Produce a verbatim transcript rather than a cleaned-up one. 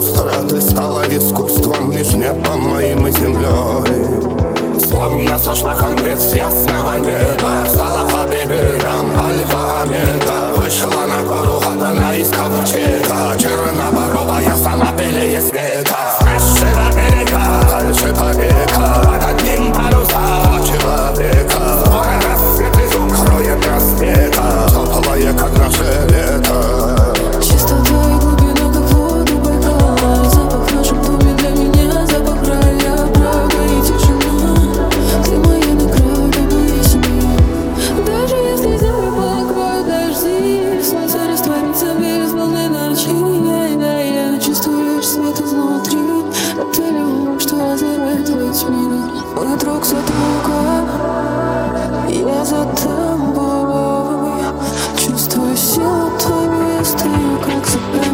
Искусство ты стало искусством лишь небом моим и землей. Словно сошла конец ясного неба, стала победам альфа омега. Вышла на гору Адана из ковчега, черноборовая сама белее снега. С берега, дальше побега, под одним паруса человека. Скоро рассвет изум кроет рассвета, теплое, как наше лето. Чистота и глубина, как воду Байкала. Запах в нашем доме для меня, запах рая, правда и тишина. Ты моя награда, моя семья. Даже если землю покроют дожди, солнце растворится без волны ночи. Да, я чувствую лишь свет изнутри. Ты любовь, что озаряет во тьме. Мой друг затока, я за тобой. Чувствую силу твою, я стою как запрет.